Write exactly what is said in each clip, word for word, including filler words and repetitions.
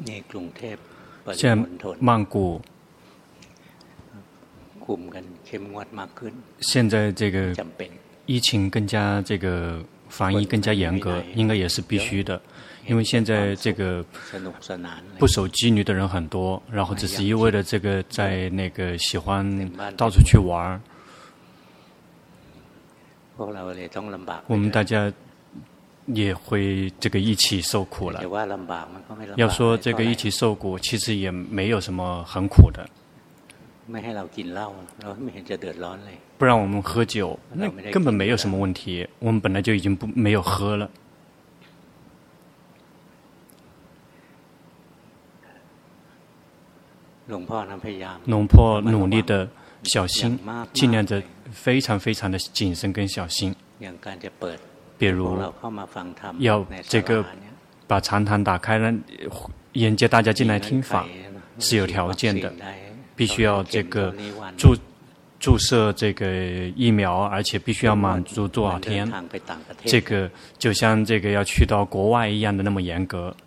现在曼谷现在这个疫情更加这个防疫更加严格，应该也是必须的。因为现在这个不守纪律的人很多，然后只是一味的这个在那个喜欢到处去玩，我们大家也会这个一起受苦了。要说这个一起受苦，其实也没有什么很苦的。不让我们喝酒，那根本没有什么问题。我们本来就已经不没有喝了。龙婆努力的小心，尽量的非常非常的谨慎跟小心。比如要这个把禅堂打开了，迎接大家进来听法是有条件的，必须要这个注注射这个疫苗，而且必须要满足多少天，这个就像这个要去到国外一样的那么严格。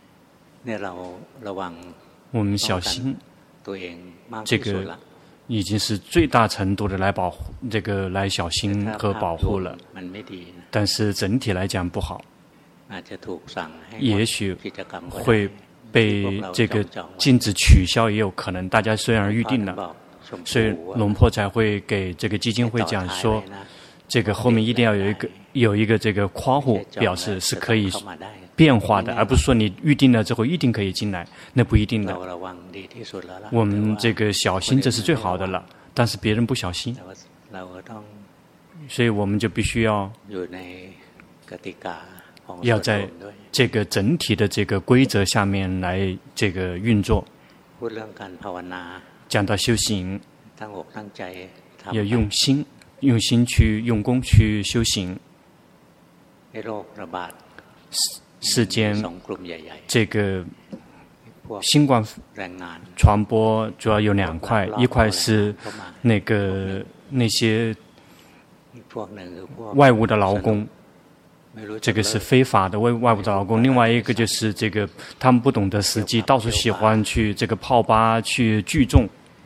我们小心，这个已经是最大程度的来保护，这个来小心和保护了。但是整体来讲不好，也许会被这个禁止取消，也有可能。大家虽然预定了，所以龙婆才会给这个基金会讲说，这个后面一定要有一个有一个这个括弧，表示是可以变化的，而不是说你预定了之后一定可以进来，那不一定的。我们这个小心这是最好的了，但是别人不小心，所以我们就必须要要在这个整体的这个规则下面来这个运作。讲到修行，要用心用心去用功去修行。世间这个新冠传播主要有两块，一块是那个那些外务的劳工，这个是非法的外外务的劳工；另外一个就是这个他们不懂得时机，到处喜欢去这个泡吧去聚众。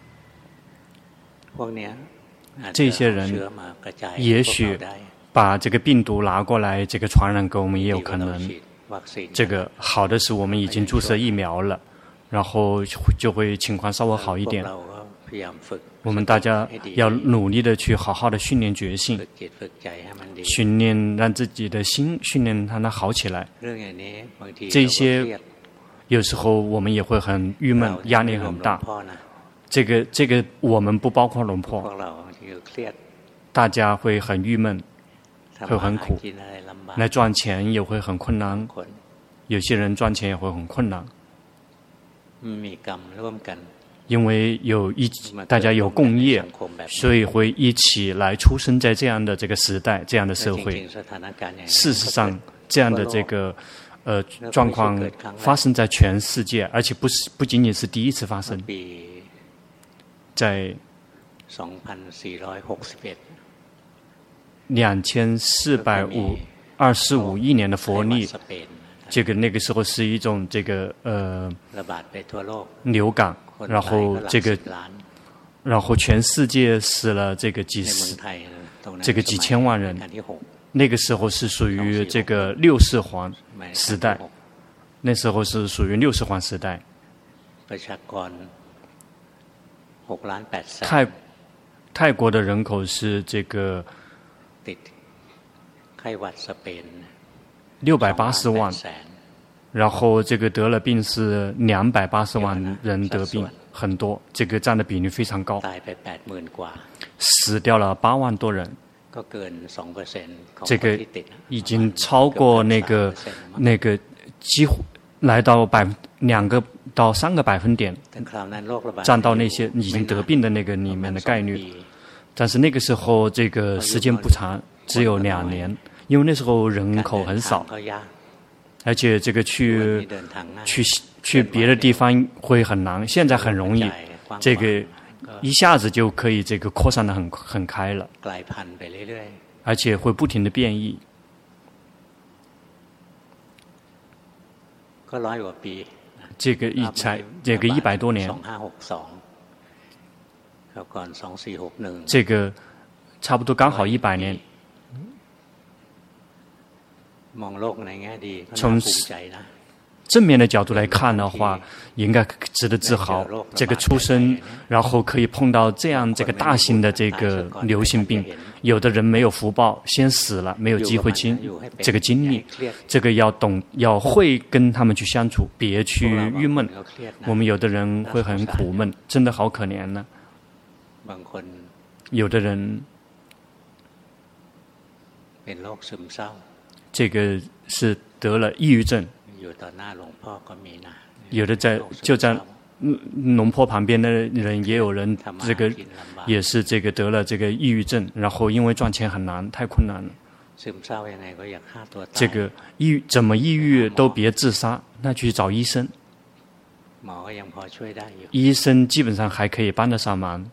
这些人也许把这个病毒拿过来，这个传染给我们也有可能。这个好的是我们已经注射疫苗了，然后就会情况稍微好一点。我们大家要努力的去好好的训练觉性，训练让自己的心训练让它好起来。这些有时候我们也会很郁闷，压力很大。这个这个我们不包括龙婆，大家会很郁闷，会很苦，来赚钱也会很困难，有些人赚钱也会很困难，因为有一大家有共业，所以会一起来出生在这样的这个时代，这样的社会。事实上，这样的这个呃状况发生在全世界，而且不是不仅仅是第一次发生。在两千四百五二十五亿年的佛历，这个那个时候是一种这个呃流感，然后这个然后全世界死了这个几十这个几千万人，那个时候是属于这个六世皇时代，那时候是属于六世皇时代。泰泰国的人口是这个六百八十万，然后这个得了病是两百八十万人得病，很多，这个占的比例非常高，死掉了八万多人，这个已经超过那个那个几乎来到百两个到三个百分点，占到那些已经得病的那个里面的概率。但是那个时候这个时间不长，只有两年，因为那时候人口很少，而且这个去去去别的地方会很难，现在很容易，这个一下子就可以这个扩散得很很开了，而且会不停的变异。 这个一才这个一百多年，这个差不多刚好一百年。从正面的角度来看的话，应该值得自豪。这个出生，然后可以碰到这样这个大型的这个流行病，有的人没有福报，先死了，没有机会经这个经历。这个要懂，要会跟他们去相处，别去郁闷。我们有的人会很苦闷，真的好可怜呢。有的人，这个是得了抑郁症。有的在就在龙坡旁边的人也有人，这个也是这个得了这个抑郁症，然后因为赚钱很难，太困难了。这个抑郁怎么抑郁都别自杀，那去找医生。医生基本上还可以帮得上忙。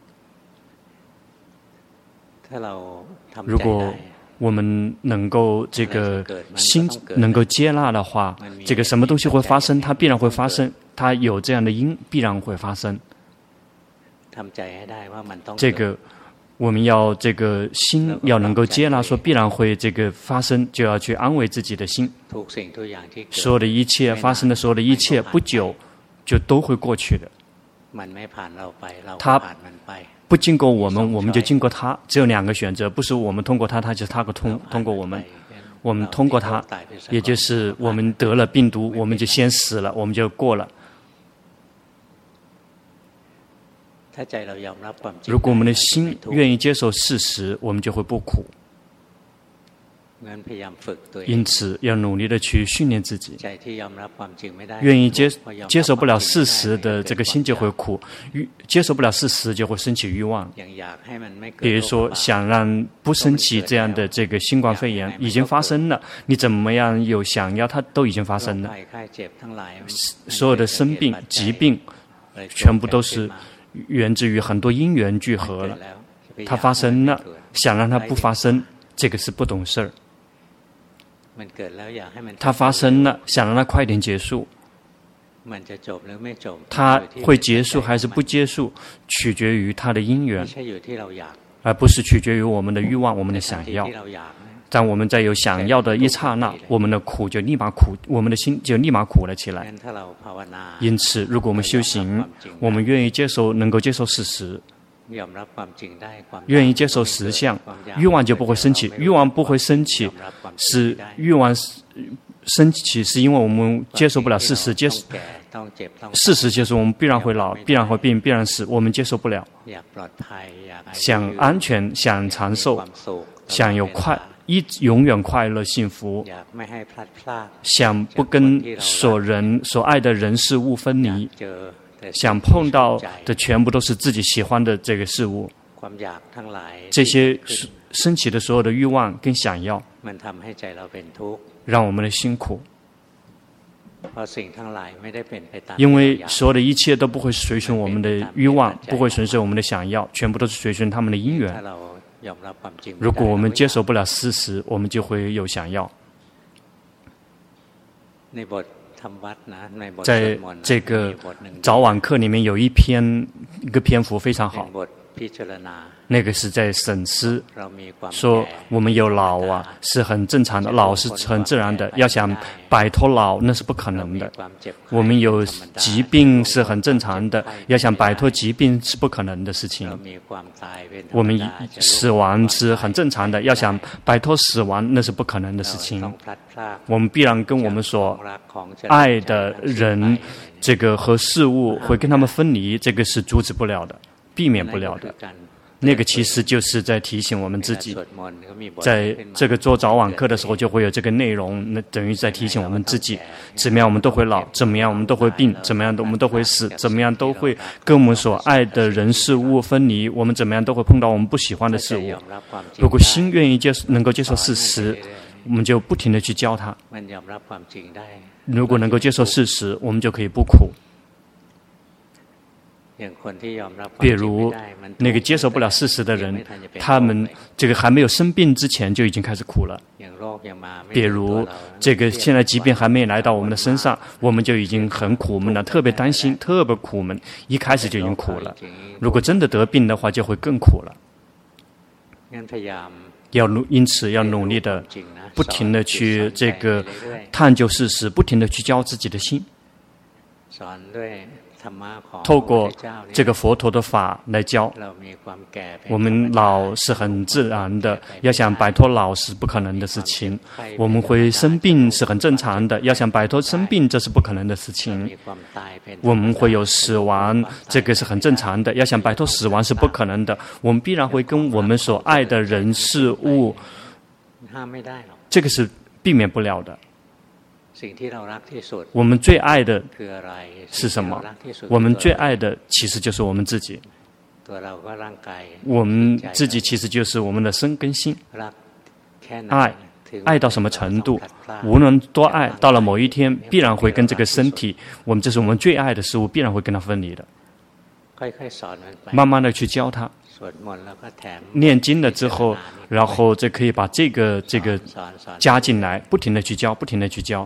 如果我们能够这个心能够接纳的话，这个什么东西会发生，它必然会发生，它有这样的因，必然会发生。这个我们要这个心要能够接纳，说必然会这个发生，就要去安慰自己的心。所有的一切发生的所有的一切，不久就都会过去的。它不经过我们，我们就经过他，只有两个选择，不是我们通过他，他就是他通通过我们。我们通过他，也就是我们得了病毒，我们就先死了，我们就过了。如果我们的心愿意接受事实，我们就会不苦。因此，要努力的去训练自己。愿意接接受不了事实的这个心就会苦，接受不了事实就会升起欲望。比如说，想让不升起这样的这个新冠肺炎已经发生了，你怎么样有想要，它都已经发生了。所有的生病、疾病，全部都是源自于很多因缘聚合了，它发生了，想让它不发生，这个是不懂事儿。它发生了，想让它快点结束，它会结束还是不结束，取决于它的因缘，而不是取决于我们的欲望、我们的想要。当我们在有想要的一刹那，我们的苦就立马苦，我们的心就立马苦了起来。因此，如果我们修行，我们愿意接受，能够接受事实，愿意接受实相，欲望就不会升起。欲望不会升起，是欲望升起，是因为我们接受不了事实。接受事实就是我们必然会老，必然会病，必然死，我们接受不了。想安全，想长寿，想有快一永远快乐幸福，想不跟所人所爱的人事物分离。想碰到的全部都是自己喜欢的这个事物，这些升起的所有的欲望跟想要，让我们的辛苦。因为所有的一切都不会随顺我们的欲望，不会随顺我们的想要，全部都是随顺他们的因缘。如果我们接受不了事实，我们就会有想要。在这个早晚课里面有一篇一个篇幅非常好，那个是在审思，说我们有老啊是很正常的，老是很自然的，要想摆脱老那是不可能的。我们有疾病是很正常的，要想摆脱疾病是不可能的事情。我们死亡是很正常的，要想摆脱死亡那是不可能的事情。我们必然跟我们所爱的人这个和事物会跟他们分离，这个是阻止不了的，避免不了的。那个其实就是在提醒我们自己，在这个做早晚课的时候就会有这个内容，那等于在提醒我们自己，怎么样我们都会老，怎么样我们都会病，怎么样我们都会死，怎么样都会跟我们所爱的人事物分离，我们怎么样都会碰到我们不喜欢的事物。如果心愿意接受，能够接受事实，我们就不停地去教他。如果能够接受事实，我们就可以不苦。 比如那个接受不了事实的人，他们这个还没有生病之前就已经开始苦了。比如这个现在疾病还没来到我们的身上，我们就已经很苦闷了，特别担心，特别苦闷，一开始就已经苦了。如果真的得病的话，就会更苦了。要努，因此要努力的，不停的去这个探究事实，不停的去教自己的心。透过这个佛陀的法来教，我们老是很自然的，要想摆脱老是不可能的事情；我们会生病是很正常的，要想摆脱生病这是不可能的事情；我们会有死亡，这个是很正常的，要想摆脱死亡是不可能的。我们必然会跟我们所爱的人事物，这个是避免不了的。我们最爱的是什么？我们最爱的其实就是我们自己。我们自己其实就是我们的身跟心。爱，爱到什么程度？无论多爱，到了某一天，必然会跟这个身体，我们这是我们最爱的事物，必然会跟它分离的。慢慢的去教它。念经了之后，然后这可以把这个这个加进来，不停的去教，不停的去教。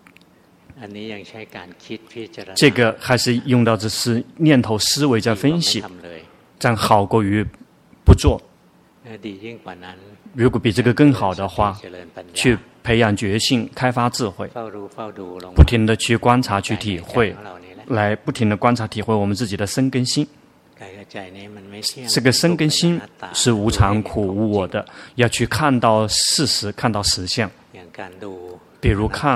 这个还是用到的是念头思维在分析，这样好过于不做。如果比这个更好的话，去培养觉性，开发智慧，不停的去观察，去体会，来不停的观察体会我们自己的身跟心。这个身跟心是无常苦无我的，要去看到事实，看到实相。比如看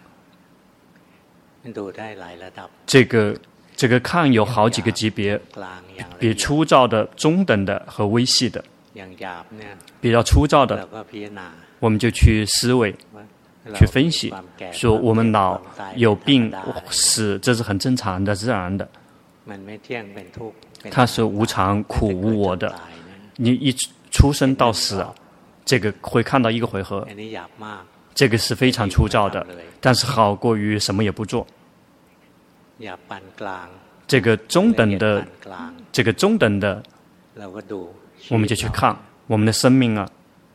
这个这个看有好几个级别，比粗糙的、中等的和微细的。比较粗糙的，我们就去思维、去分析，说我们老有病死，这是很正常的、自然的。它是无常、苦、无我的。你一出生到死啊，这个会看到一个回合。这个是非常粗糙的，但是好过于什么也不做。这个中等的，这个中等的，我们就去看我们的生命啊。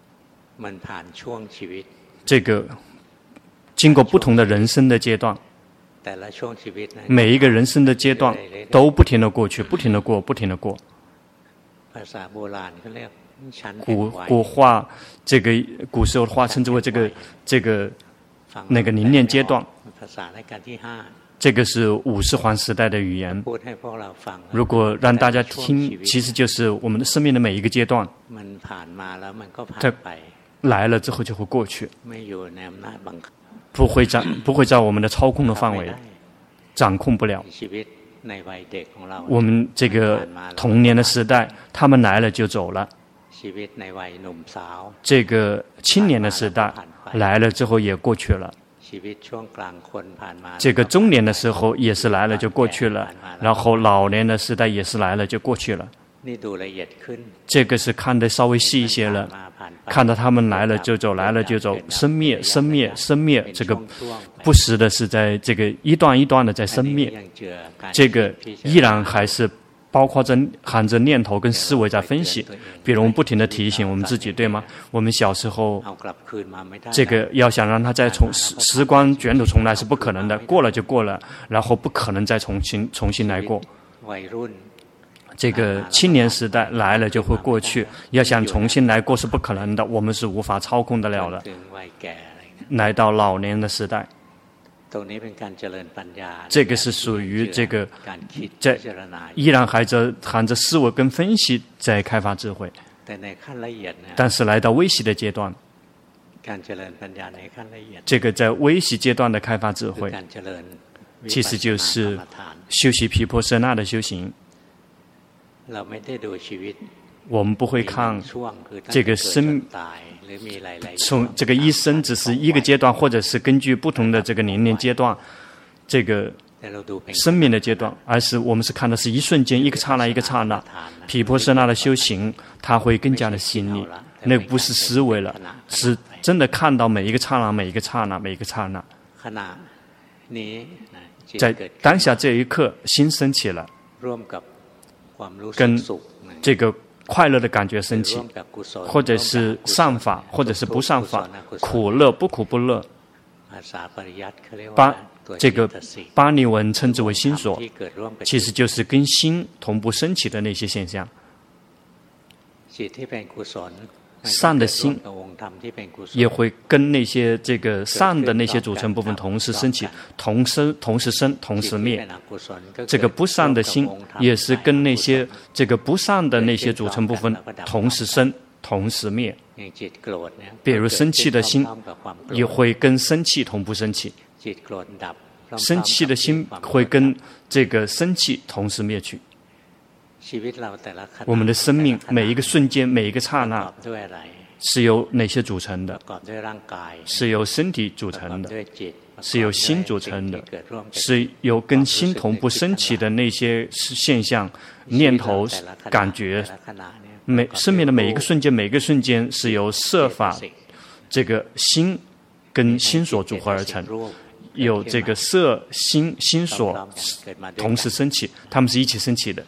这个经过不同的人生的阶段，每一个人生的阶段都不停的过去，不停的过，不停的过。古古话，这个古时候的话称之为这个这个那个凝练阶段。这个是五世环时代的语言。如果让大家听，其实就是我们的生命的每一个阶段，它来了之后就会过去，不会在不会在我们的操控的范围，掌控不了。我们这个童年的时代，他们来了就走了。这个青年的时代来了之后也过去了。这个中年的时候也是来了就过去了，然后老年的时代也是来了就过去了。这个是看得稍微细一些了，看到他们来了就走，来了就走，生灭生灭生灭，这个不时的是在这个一段一段的在生灭。这个依然还是包括着含着念头跟思维在分析。比如我们不停的提醒我们自己，对吗？我们小时候这个要想让它再从时时光卷土重来是不可能的，过了就过了，然后不可能再重新重新来过。这个青年时代来了就会过去，要想重新来过是不可能的，我们是无法操控得了的。来到老年的时代，这个是属于这个在依然还在含着思维跟分析在开发智慧，但是来到微细的阶段，这个在微细阶段的开发智慧，其实就是修习毗婆舍那的修行。我们不会看这个生从这个一生只是一个阶段，或者是根据不同的这个年龄阶段这个生命的阶段，而是我们是看的是一瞬间，一个刹那一个刹那。毗婆舍那的修行它会更加的细腻，那不是思维了，是真的看到每一个刹那每一个刹那每一个刹那，在当下这一刻心升起了， 跟这个快乐的感觉升起，或者是善法，或者是不善法，苦乐不苦不乐，把这个巴利文称之为心所，其实就是跟心同步升起的那些现象。善的心也会跟那些这个善的那些组成部分同时升起，同时同时生，同时灭。这个不善的心也是跟那些这个不善的那些组成部分同时生，同时灭。比如生气的心也会跟生气同步升起，生气的心会跟这个生气同时灭去。我们的生命每一个瞬间，每一个刹那是由哪些组成的？是由身体组成的，是由心组成的，是由跟心同步升起的那些现象、念头、感觉。每生命的每一个瞬间，每一个瞬间是由色法这个心跟心所组合而成，有这个色心心所同时升起，它们是一起升起的。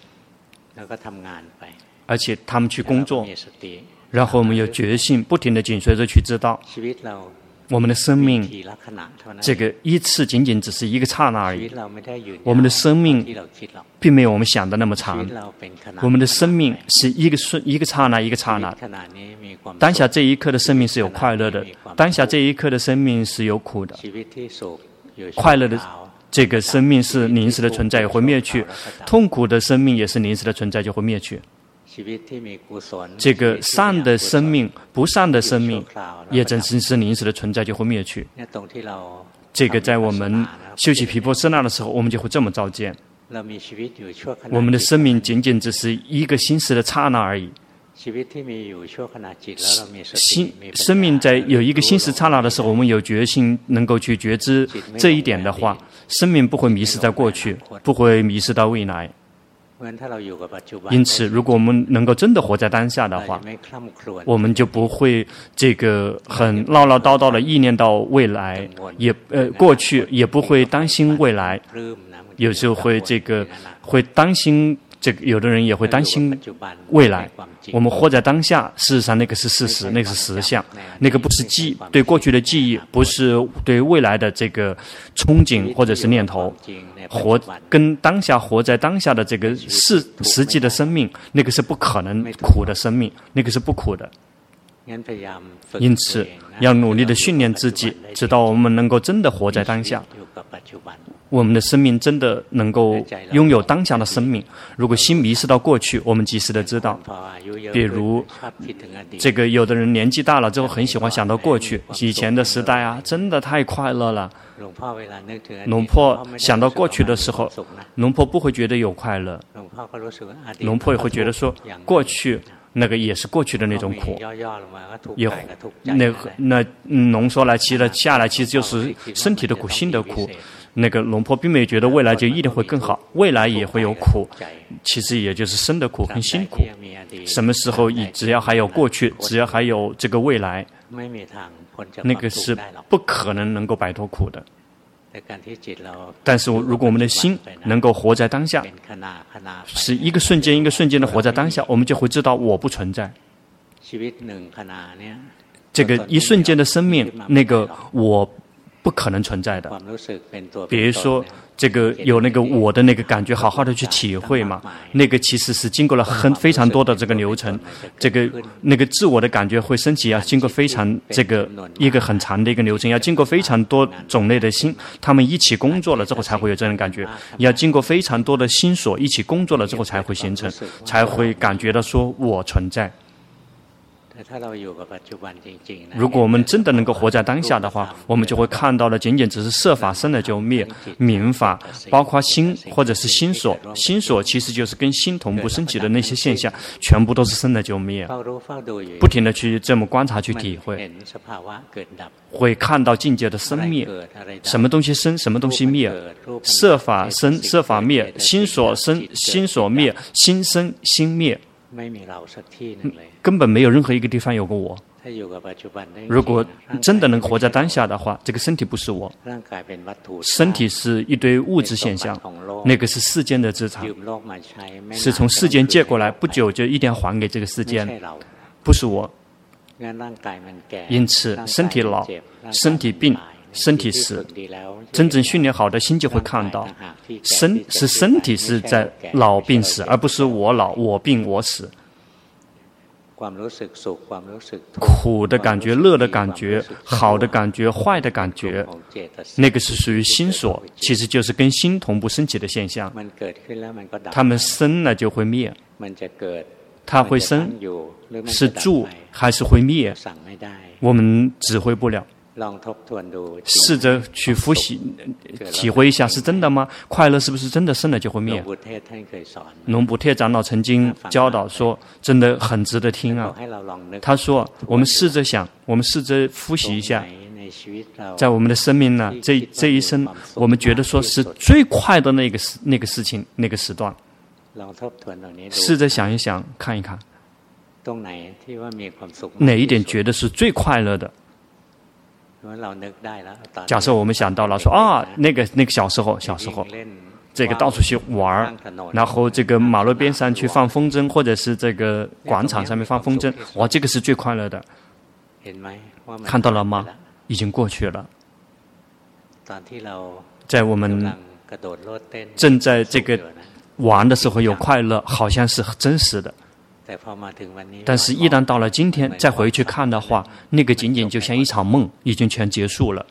而且他们去工作，然后我们有决心，不停地紧随着去知道，我们的生命这个一次仅仅只是一个刹那而已。我们的生命并没有我们想的那么长，我们的生命是一个瞬一个刹那一个刹那。当下这一刻的生命是有快乐的，当下这一刻的生命是有苦的。快乐的这个生命是临时的存在，也会灭去；痛苦的生命也是临时的存在，就会灭去。这个善的生命、不善的生命，也正是是临时的存在，就会灭去。这个在我们修习毗婆舍那的时候，我们就会这么照见：我们的生命仅仅只是一个心识的刹那而已。心生命在有一个心识刹那的时候，我们有决心能够去觉知这一点的话，生命不会迷失在过去，不会迷失到未来。因此，如果我们能够真的活在当下的话，我们就不会这个很唠唠叨叨的意念到未来，也呃过去，也不会担心未来。有时候会这个会担心。这个有的人也会担心未来。我们活在当下，事实上那个是事实，那个是实相，那个不是记对过去的记忆，不是对未来的这个憧憬或者是念頭。活跟当下活在当下的这个是实际的生命，那个是不可能苦的生命，那个是不苦的。因此，要努力的训练自己，直到我们能够真的活在当下。我们的生命真的能够拥有当下的生命。如果心迷失到过去，我们及时的知道。比如，这个有的人年纪大了之后，很喜欢想到过去以前的时代啊，真的太快乐了。龙婆想到过去的时候，龙婆不会觉得有快乐，龙婆也会觉得说，过去那个也是过去的那种苦，也那那浓缩来，其实下来其实就是身体的苦、心的苦。那个龙婆并没有觉得未来就一定会更好，未来也会有苦，其实也就是身的苦跟心苦。什么时候只要还有过去，只要还有这个未来，那个是不可能能够摆脱苦的。但是如果我们的心能够活在当下，是一个瞬间一个瞬间的活在当下，我们就会知道我不存在。这个一瞬间的生命，那个我不可能存在的。比如说这个有那个我的那个感觉，好好的去体会嘛，那个其实是经过了很非常多的这个流程，这个那个自我的感觉会升起，要经过非常这个一个很长的一个流程，要经过非常多种类的心，他们一起工作了之后才会有这种感觉，要经过非常多的心所一起工作了之后才会形成，才会感觉到说我存在。如果我们真的能够活在当下的话，我们就会看到的仅仅只是色法生了就灭，明法包括心或者是心所，心所其实就是跟心同步升起的那些现象，全部都是生了就灭。不停的去这么观察去体会，会看到境界的生灭，什么东西生，什么东西灭，色法生，色法灭，心所生，心所灭，心生，心灭。根本没有任何一个地方有过我。 如果真的能活在当下的话，这个身体不是我，身体是一堆物质现象，那个是世间的资产，是从世间借过来，不久就一定要还给这个世间，不是我。因此，身体老，身体病，身体死，真正训练好的心就会看到，身是身体是在老病死，而不是我老我病我死。苦的感觉、乐的感觉、好的感觉、坏的感觉，那个是属于心所，其实就是跟心同步升起的现象。它们生了就会灭，它会生，是住还是会灭，我们指挥不了。试着去复习、体会一下，是真的吗？快乐是不是真的生了就会灭？龙补贴长老曾经教导说，真的很值得听啊。他说：“我们试着想，我们试着复习一下，在我们的生命呢，这这一生，我们觉得说是最快的那个时那个事情那个时段，试着想一想，看一看，哪一点觉得是最快乐的？”假设我们想到了说啊，那个那个小时候，小时候，这个到处去玩，然后这个马路边上去放风筝，或者是这个广场上面放风筝，哇，这个是最快乐的。看到了吗？已经过去了。在我们正在这个玩的时候有快乐，好像是真实的。但是，一旦到了今天再回去看的话，那个仅仅就像一场梦，已经全结束了。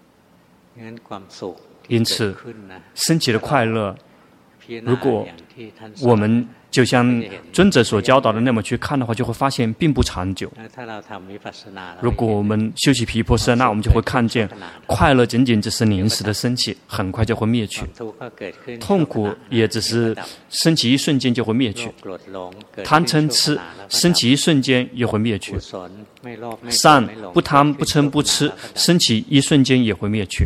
因此，升起的快乐，如果我们就像尊者所教导的那么去看的话，就会发现并不长久。如果我们修习毗婆舍那，我们就会看见快乐仅仅只是临时的升起，很快就会灭去；痛苦也只是升起一瞬间就会灭去；贪嗔痴升起一瞬间也会灭去；善不贪不嗔不痴升起一瞬间也会灭去。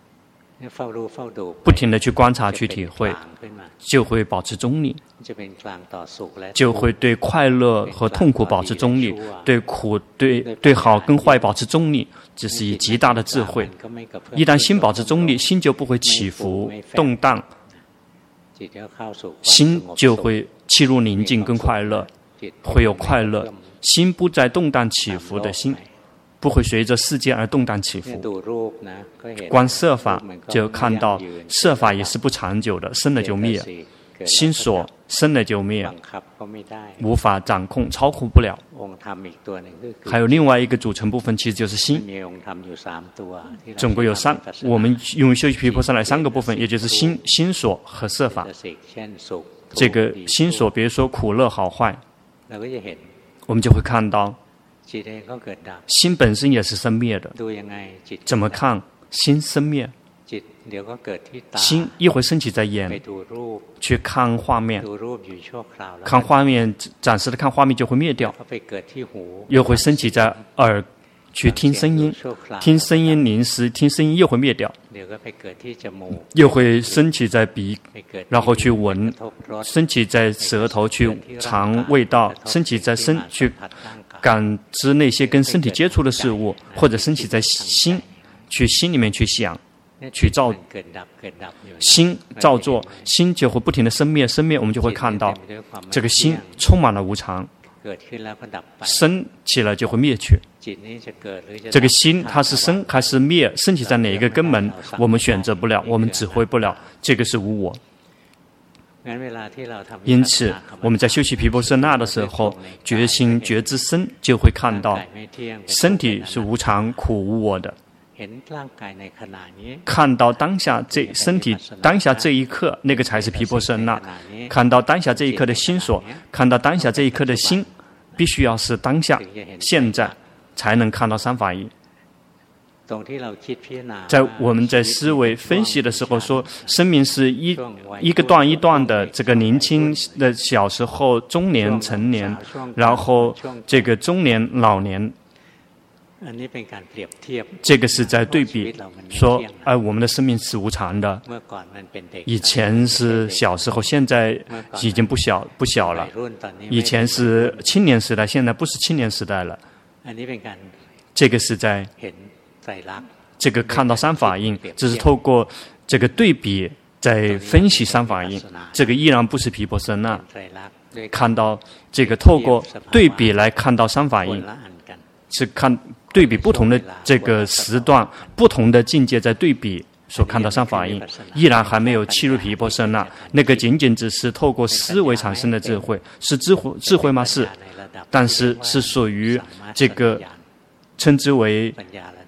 不停地去观察、去体会，就会保持中立，就会对快乐和痛苦保持中立，对苦、对对好跟坏保持中立，这是以极大的智慧。一旦心保持中立，心就不会起伏动荡，心就会契入宁静跟快乐，会有快乐。心不再动荡起伏的心，不会随着世界而动荡起伏。观色法就看到色法也是不长久的，生了就灭，心所生了就灭，无法掌控操控不了。还有另外一个组成部分，其实就是心，总共有三，我们用修习毗婆舍来三个部分，也就是心、心所和色法。这个心所，比如说苦乐好坏，我们就会看到心本身也是生灭的。怎么看心生灭？心一会升起在眼，去看画面，看画面暂时的看画面就会灭掉，又会升起在耳，去听声音，听声音临时听声音又会灭掉，又会升起在鼻，然后去闻，升起在舌头去尝味道，升起在身去感知那些跟身体接触的事物，或者升起在心，去心里面去想，去造心造作，心就会不停的生灭，生灭我们就会看到这个心充满了无常，生起来就会灭去。这个心它是生还是灭，升起在哪一个根门，我们选择不了，我们指挥不了，这个是无我。因此，我们在修习毗婆舍那的时候，觉心觉知身，就会看到身体是无常、苦、无我的。看到当下这身体当下这一刻，那个才是毗婆舍那。看到当下这一刻的心所，看到当下这一刻的心，必须要是当下、现在，才能看到三法义。在我们在思维分析的时候说，生命是一一个段一段的，这个年轻的小时候、中年、成年，然后这个中年、老年，这个是在对比说，哎、呃，我们的生命是无常的。以前是小时候，现在已经不小不小了。以前是青年时代，现在不是青年时代了。 这个是在这个看到三法印，这是透过这个对比在分析三法印，这个依然不是毗婆舍那。看到这个透过对比来看到三法印，是看对比不同的这个时段、不同的境界在对比所看到三法印，依然还没有契入毗婆舍那。那个仅仅只是透过思维产生的智慧，是智慧智慧吗？是，但是是属于这个称之为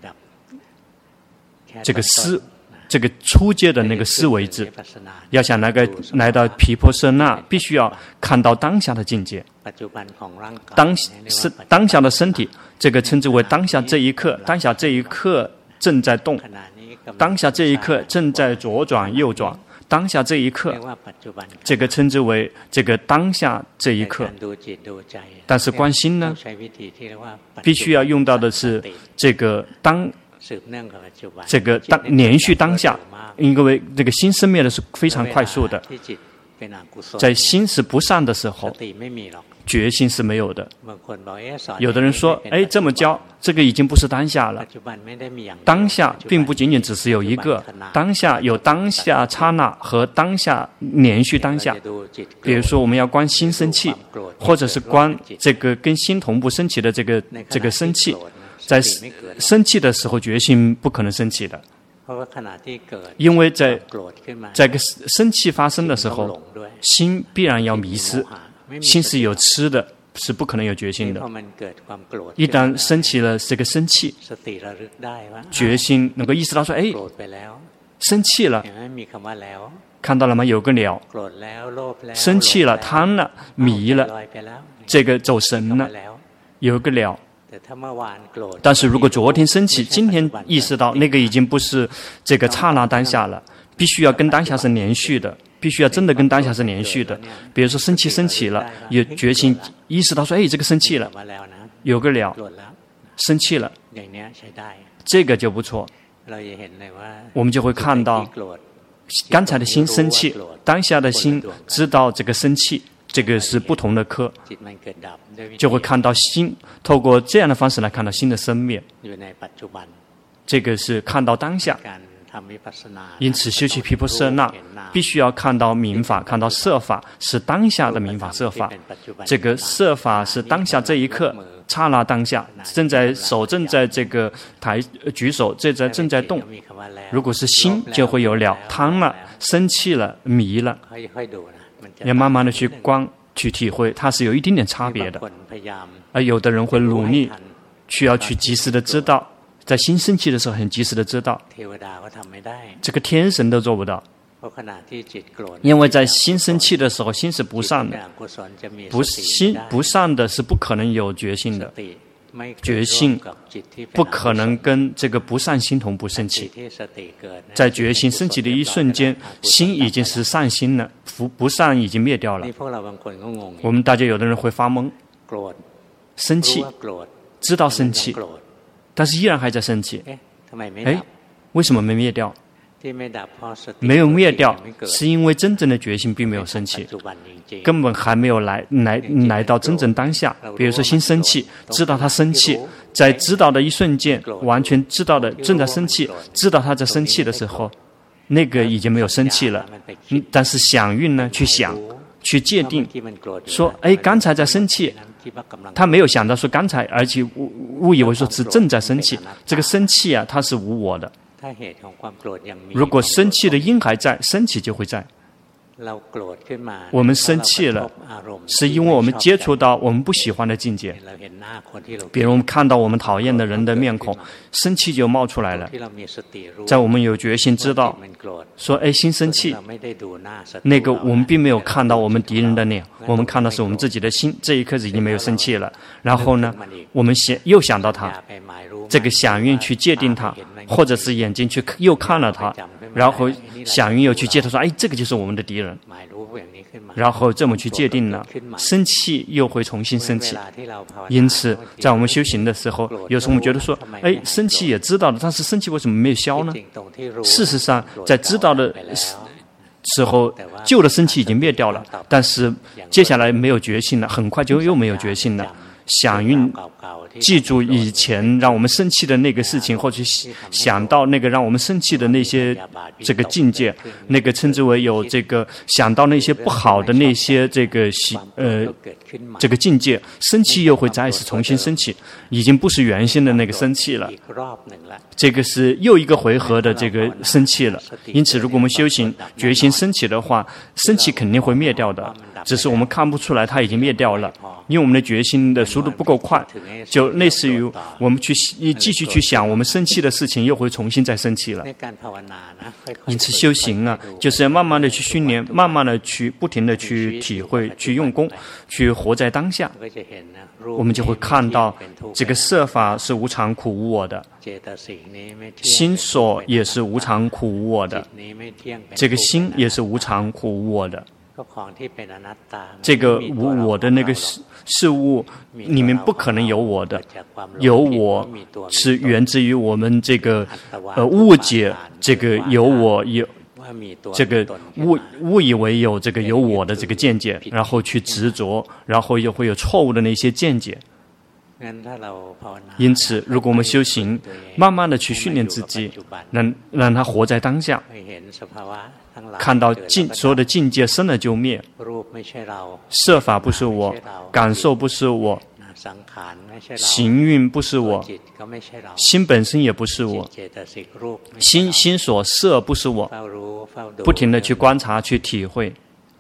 这个思。这个初阶的那个思维智，要想那个来到毗婆舍那，必须要看到当下的境界，当是当下的身体，这个称之为当下这一刻，当下这一刻正在动，当下这一刻正在左转右转，当下这一刻，这个称之为这个当下这一刻。但是观心呢，必须要用到的是这个当。这个当连续当下，因为这个心生灭的是非常快速的，在心是不善的时候，决心是没有的。有的人说：“哎，这么教，这个已经不是当下了。当下并不仅仅只是有一个，当下有当下刹那和当下连续当下。比如说，我们要观心生气，或者是观这个跟心同步升起的这个这个生气。”在生气的时候，决心不可能升起的，因为在在个生气发生的时候，心必然要迷失，心是有痴的，是不可能有决心的。一旦升起了这个生气，决心能够意识到说：“哎，生气了，看到了吗？有个了，生气了，贪了，迷了，这个走神了，有个了。”但是如果昨天生气，今天意识到那个已经不是这个刹那当下了，必须要跟当下是连续的，必须要真的跟当下是连续的。比如说生气升起了，有决心意识到说：“哎，这个生气了，有个了，生气了，这个就不错。”我们就会看到刚才的心生气，当下的心知道这个生气。这个是不同的科，就会看到心，透过这样的方式来看到心的生灭。这个是看到当下。因此修习毗婆舍那，必须要看到明法，看到色法是当下的明法色法。这个色法是当下这一刻，刹那当下，正在手正在这个抬举手，正在正在动。如果是心，就会有了，贪了，生气了，迷了。要慢慢的去观、去体会，它是有一点点差别的。而有的人会努力，需要去及时的知道，在心生气的时候很及时的知道。这个天神都做不到，因为在心生气的时候，心是不善的，不心不善的是不可能有觉性的。觉性不可能跟这个不善心同步升起，在觉性升起的一瞬间，心已经是善心了，不不善已经灭掉了。我们大家有的人会发懵，生气，知道生气，但是依然还在生气。哎，为什么没灭掉？没有灭掉，是因为真正的觉性并没有升起，根本还没有来来来到真正当下。比如说心生气，知道他生气，在知道的一瞬间，完全知道的正在生气，知道他在生气的时候，那个已经没有生气了。嗯，但是想运呢，去想，去界定，说，哎，刚才在生气，他没有想到说刚才，而且误误以为说是正在生气。这个生气啊，它是无我的。如果生气的因还在，生气就会在。我们生气了，是因为我们接触到我们不喜欢的境界，比如我们看到我们讨厌的人的面孔，生气就冒出来了。在我们有决心知道，说哎，心生气，那个我们并没有看到我们敌人的脸，我们看到是我们自己的心，这一刻已经没有生气了。然后呢，我们想又想到他，这个想运去界定他，或者是眼睛去又看了他，然后想运又去界定说，哎，这个就是我们的敌人。然后这么去界定了，生气又会重新生气。因此在我们修行的时候，有时候我们觉得说，哎，生气也知道了，但是生气为什么没有消呢？事实上在知道的时候，旧的生气已经灭掉了，但是接下来没有觉性了，很快就又没有觉性了。 想运记住以前让我们生气的那个事情，或者想到那个让我们生气的那些这个境界，那个称之为有这个想到那些不好的那些这个呃这个境界，生气又会再次重新升起，已经不是原先的那个生气了，这个是又一个回合的这个生气了。因此，如果我们修行决心升起的话，生气肯定会灭掉的，只是我们看不出来它已经灭掉了，因为我们的决心的速度不够快，就类似于我们去继续去想我们生气的事情，又会重新再生气了。因此修行啊，就是要慢慢的去训练，慢慢的去不停的去体会，去用功，去活在当下，我们就会看到这个色法是无常苦无我的，心所也是无常苦无我的，这个心也是无常苦无我的。这个无我的那个事事物里面不可能有我的，有我是源自于我们这个呃误解，这个有我有这个误误以为有这个有我的这个见解，然后去执着，然后又会有错误的那些见解。因此，如果我们修行，慢慢的去训练自己，让让他活在当下，看到境所有的境界生了就灭，色法不是我，感受不是我，行运不是我，心本身也不是我，心心所色不是我，不停的去观察去体会。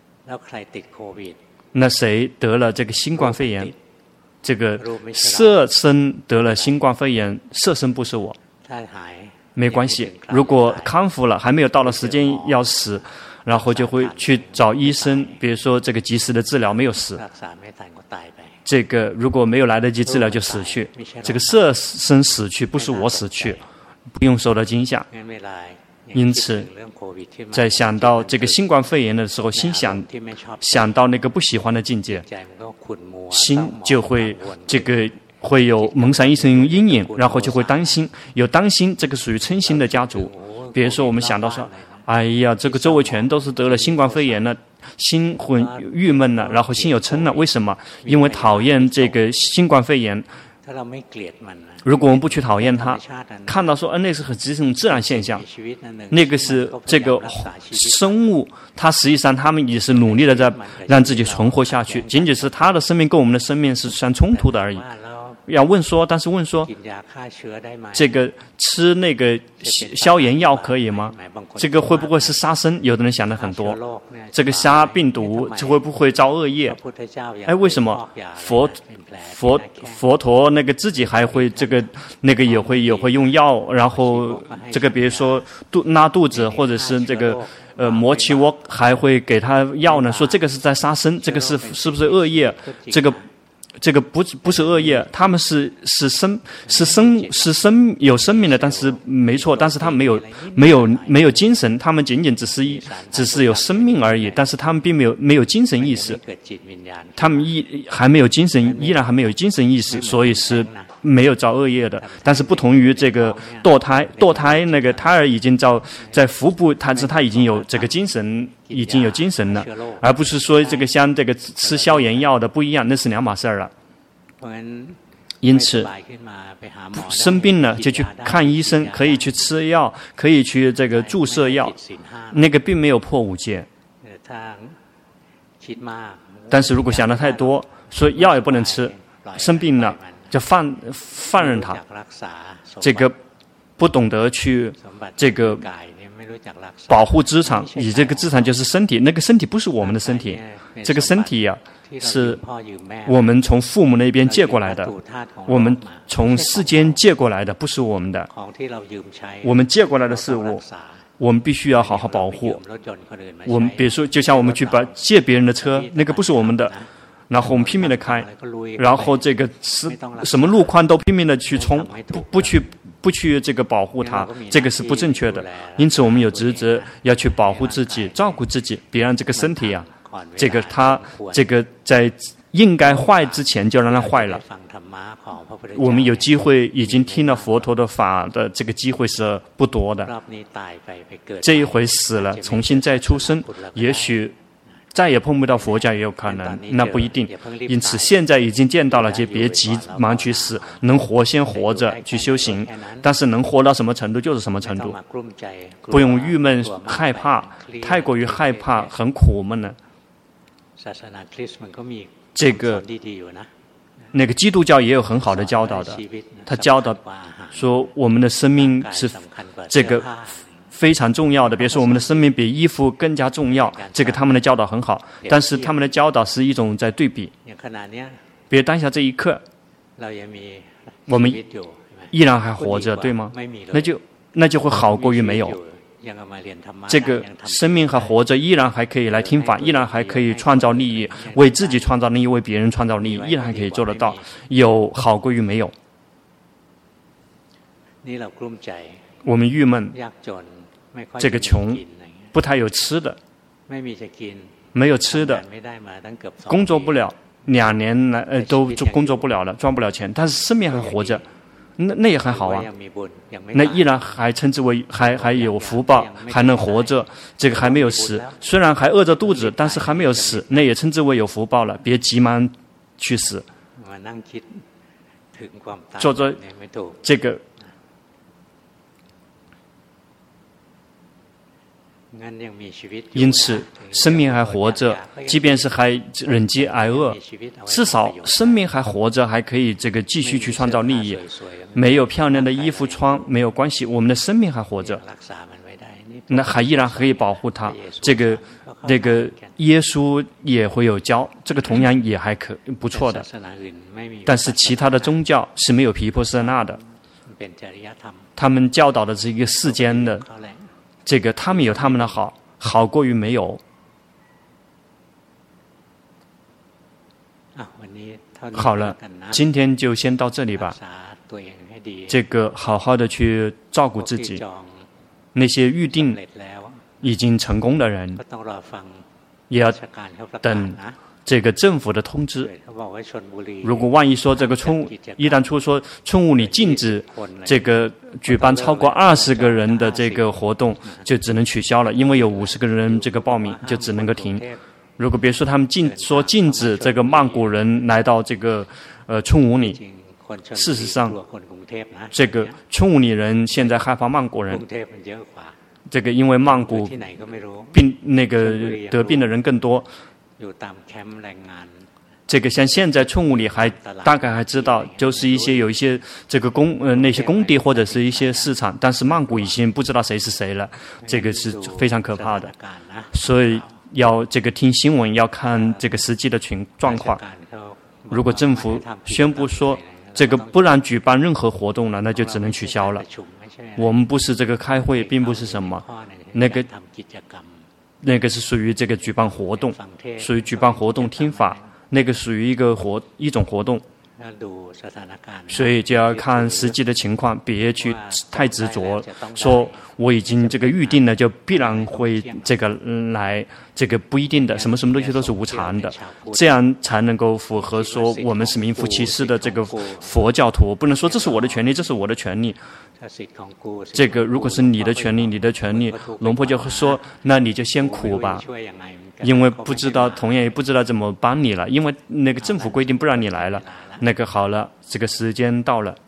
那谁得了这个新冠肺炎？这个色身得了新冠肺炎，色身不是我，没关系。如果康复了，还没有到了时间要死，然后就会去找医生，比如说这个及时的治疗，没有死。这个如果没有来得及治疗就死去，这个色身死去不是我死去，不用受到惊吓。因此，在想到这个新冠肺炎的时候，心想想到那个不喜欢的境界，心就会这个会有蒙上一层阴影，然后就会担心，有担心，这个属于嗔心的家族。比如说，我们想到说，哎呀，这个周围全都是得了新冠肺炎了，心很郁闷了，然后心有嗔了，为什么？因为讨厌这个新冠肺炎。如果我们不去讨厌它，看到说，嗯，那是很这种自然现象，那个是这个生物，它实际上他们也是努力的在让自己存活下去，仅仅是它的生命跟我们的生命是相冲突的而已。要问说，但是问说，这个吃那个消炎药可以吗？这个会不会是杀生？有的人想的很多，这个杀病毒这会不会造恶业？哎，为什么佛佛佛陀那个自己还会这个那个也会也会用药，然后这个比如说肚拉肚子或者是这个呃磨起窝还会给他药呢？说这个是在杀生，这个是是不是恶业？这个。这个不不是恶业，他们是是生是生是生有生命的，但是没错，但是他们没有没有没有精神，他们仅仅只是一只是有生命而已，但是他们并没有没有精神意识，他们依还没有精神，依然还没有精神意识，所以是没有造恶业的。但是不同于这个堕胎，堕胎那个胎儿已经造在腹部，他是他已经有这个精神。已经有精神了，而不是说这个像这个吃消炎药的不一样，那是两码事儿了。因此，生病了就去看医生，可以去吃药，可以去这个注射药，那个并没有破五戒。但是如果想的太多，说药也不能吃，生病了就放放任他，这个不懂得去这个。保护资产，以这个资产就是身体，那个身体不是我们的身体，这个身体呀、啊、是我们从父母那边借过来的，我们从世间借过来的，不是我们的。我们借过来的事物，我们必须要好好保护。我们比如说，就像我们去把借别人的车，那个不是我们的，然后我们拼命的开，然后这个是什么路况都拼命的去冲，不不去。不去这个保护它，这个是不正确的。因此，我们有职责要去保护自己，照顾自己，别让这个身体啊，这个它这个在应该坏之前就让它坏了。我们有机会已经听了佛陀的法的这个机会是不多的。这一回死了，重新再出生，也许再也碰不到佛教也有可能，那不一定。因此现在已经见到了，就别急忙去死，能活先活着去修行，但是能活到什么程度就是什么程度，不用郁闷害怕，太过于害怕很苦闷了。这个那个基督教也有很好的教导的，他教导说我们的生命是这个非常重要的，比如说我们的生命比衣服更加重要，这个他们的教导很好，但是他们的教导是一种在对比。比如当下这一刻，我们依然还活着，对吗？那就那就会好过于没有。这个生命还活着，依然还可以来听法，依然还可以创造利益，为自己创造利益，为别人创造利益，依然还可以做得到，有好过于没有。我们郁闷，这个穷，不太有吃的，没有吃的，工作不了，两年来呃都工作不了了，赚不了钱，但是生命还活着。那那也还好啊，那依然还称之为还还有福报，还能活着，这个还没有死，虽然还饿着肚子，但是还没有死，那也称之为有福报了，别急忙去死。做着这个，因此生命还活着，即便是还忍饥挨饿，至少生命还活着，还可以这个继续去创造利益。没有漂亮的衣服穿没有关系，我们的生命还活着，那还依然可以保护它。这个这个耶稣也会有教，这个同样也还可不错的。但是其他的宗教是没有毗婆舍那的，他们教导的是一个世间的，这个他们有他们的好，好过于没有。好了，今天就先到这里吧。这个好好的去照顾自己，那些预定已经成功的人，也要等这个政府的通知。如果万一说这个春，一旦出说春武里禁止这个举办超过二十个人的这个活动，就只能取消了，因为有五十个人这个报名，就只能够停。如果别说他们禁说禁止这个曼谷人来到这个呃春武里。事实上，这个春武里人现在害怕曼谷人，这个因为曼谷病那个得病的人更多。这个像现在春武里还大概还知道，就是一些有一些这个工呃那些工地或者是一些市场，但是曼谷已经不知道谁是谁了，这个是非常可怕的。所以要这个听新闻，要看这个实际的情状况。如果政府宣布说这个不让举办任何活动了，那就只能取消了。我们不是这个开会，并不是什么，那个那个是属于这个举办活动，属于举办活动听法，那个属于一个活一种活动。所以就要看实际的情况，别去太执着，说我已经这个预定了，就必然会这个来，这个不一定的，什么什么东西都是无常的，这样才能够符合说我们是名副其实的这个佛教徒，不能说这是我的权利，这是我的权利。这个如果是你的权利，你的权利，龙婆就会说，那你就先苦吧。因为不知道，同样也不知道怎么帮你了，因为那个政府规定不让你来了。那个好了，这个时间到了。